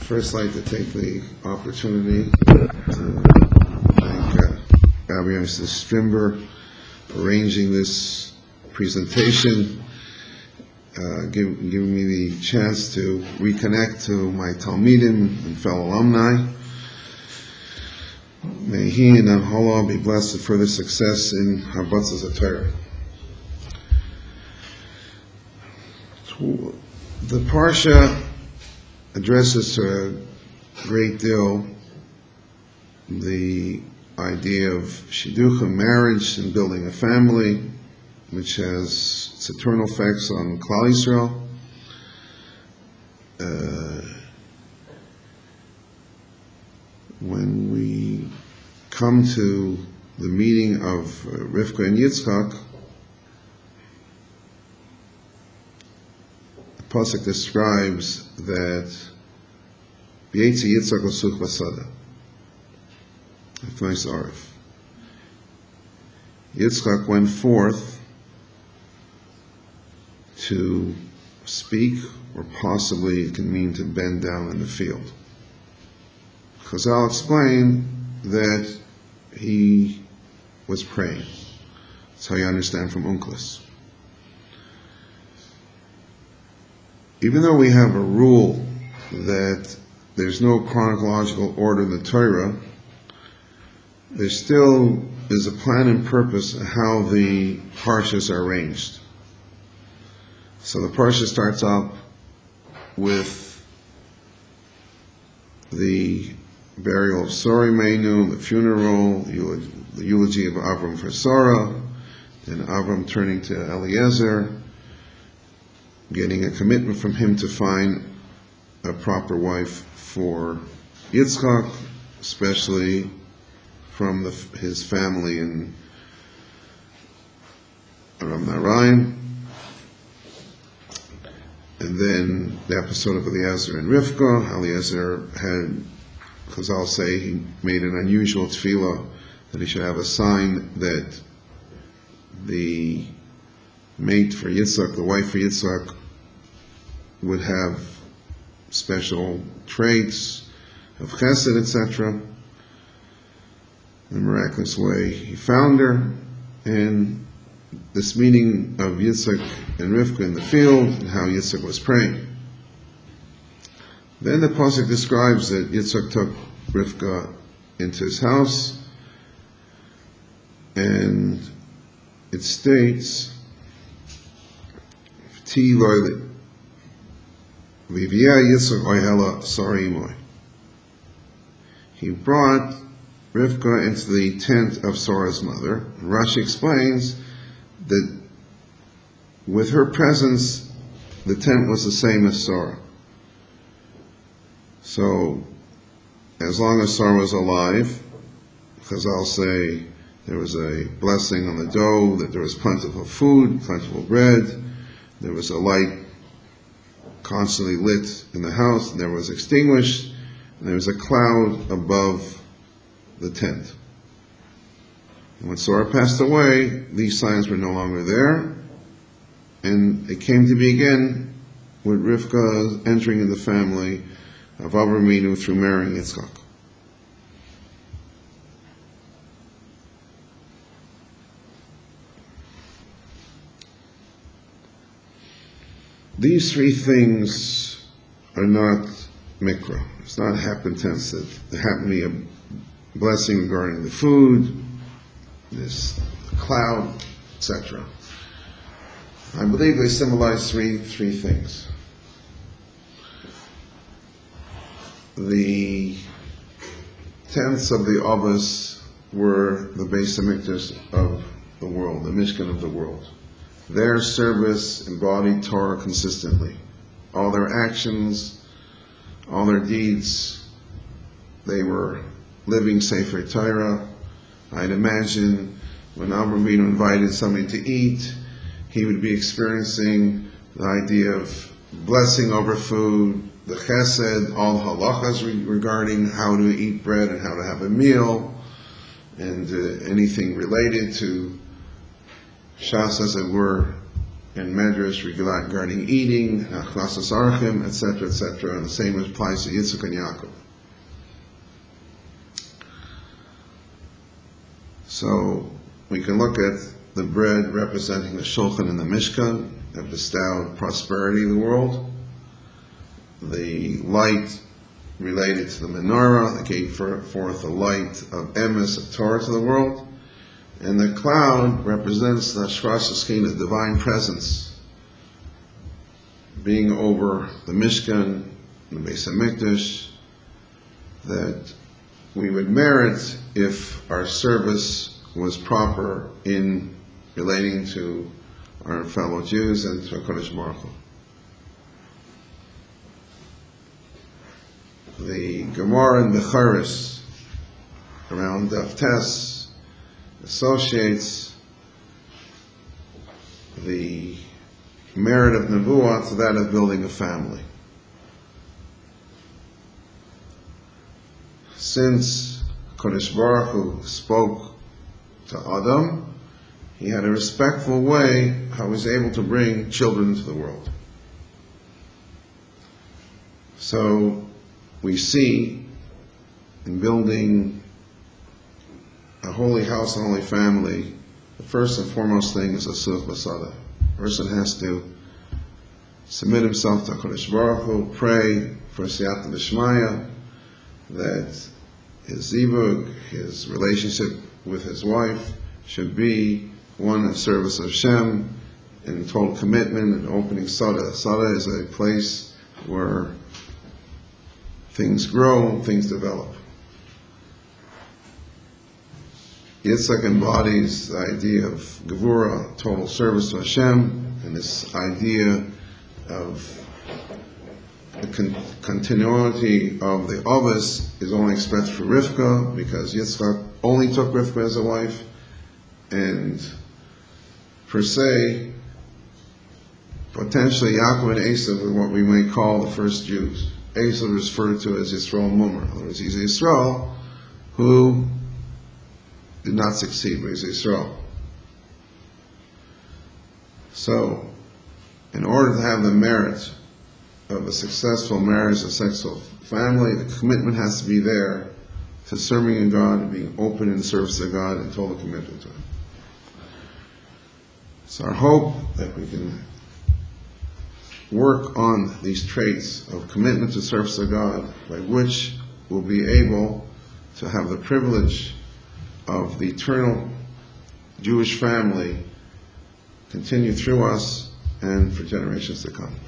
first like to take the opportunity to thank Rabbi Yosef Strimber for arranging this presentation, giving me the chance to reconnect to my Talmidim and fellow alumni. May he and Allah be blessed with further success in Harbatzas HaTorah. The Parsha addresses to a great deal the idea of shidduchim, marriage, and building a family, which has its eternal effects on Klal Yisrael. When we come to the meeting of Rivka and Yitzchak, the pasuk describes that V'yetzi Yitzchak l'such basada. Nice arif. Yitzchak went forth to speak, or possibly it can mean to bend down in the field. Chazal explained that he was praying. That's how you understand from Unclus. Even though we have a rule that there's no chronological order in the Torah, there still is a plan and purpose of how the parshas are arranged. So the parsha starts out with the burial of Sarah Imeinu, the funeral, the eulogy of Avram for Sarah, then Avram turning to Eliezer, getting a commitment from him to find a proper wife for Yitzchak, especially from his family in Aram Naharaim. And then the episode of Eliezer and Rivka. Eliezer had, Chazal say, he made an unusual tefillah that he should have a sign that the mate for Yitzchak, the wife for Yitzchak, would have special traits of chesed, etc. In a miraculous way, he found her, and this meeting of Yitzchak and Rivka in the field, and how Yitzchak was praying. Then the pasuk describes that Yitzchak took Rivka into his house, and it states, he brought Rivka into the tent of Sarah's mother. Rashi explains that with her presence, the tent was the same as Sarah. So, as long as Sarah was alive, Chazal say there was a blessing on the dough, that there was plentiful food, plentiful bread, there was a light constantly lit in the house, and there was extinguished, and there was a cloud above the tent. And when Sarah passed away, these signs were no longer there, and it came to be again with Rivka entering in the family of Avram Avinu through marrying Yitzchak. These three things are not mikra. It's not happened tense that there happened to be a blessing regarding the food, this cloud, etc. I believe they symbolize three things. The tents of the Abbas were the Beis HaMikdash of the world, the Mishkan of the world. Their service embodied Torah consistently. All their actions, all their deeds, they were living Sefer Torah. I'd imagine when Avram Avinu invited somebody to eat, he would be experiencing the idea of blessing over food, the chesed, all the halachas regarding how to eat bread and how to have a meal, and anything related to Shas, as it were, and Medrash regarding eating, Achlasas Archim, etc., etc., and the same applies to Yitzchak and Yaakov. So we can look at the bread representing the Shulchan and the Mishkan that bestowed prosperity in the world, the light related to the menorah that gave forth the light of emes, of Torah, to the world, and the cloud represents the Shras Shekhinah, the divine presence, being over the Mishkan, the Beis HaMikdash, that we would merit if our service was proper in relating to our fellow Jews and to HaKadosh Baruch Hu. The Gemara in Becharis, around Daf Tes, associates the merit of Nebuah to that of building a family. Since Kodesh Baruch Hu spoke to Adam, he had a respectful way how he was able to bring children into the world. So we see in building a holy house, a holy family, the first and foremost thing is a such basada. A person has to submit himself to Kodesh Baruch Hu, pray for Siyata B'Shmaya, that his zivug, his relationship with his wife, should be one in service of Hashem, in total commitment and opening Sada. Sada is a place where things grow, things develop. Yitzhak embodies the idea of Gevura, total service to Hashem, and this idea of the continuity of the Avos is only expressed for Rivka, because Yitzchak only took Rivka as a wife, and per se, potentially Yaakov and Esav are what we may call the first Jews. Esav is referred to as Yisrael Mumar. In other words, he's Yisrael who did not succeed, but he's Yisrael. So, in order to have the merit of a successful marriage, a successful family, the commitment has to be there to serving God and being open in service to God and total commitment to Him. It's our hope that we can work on these traits of commitment to service to God, by which we'll be able to have the privilege of the eternal Jewish family continue through us and for generations to come.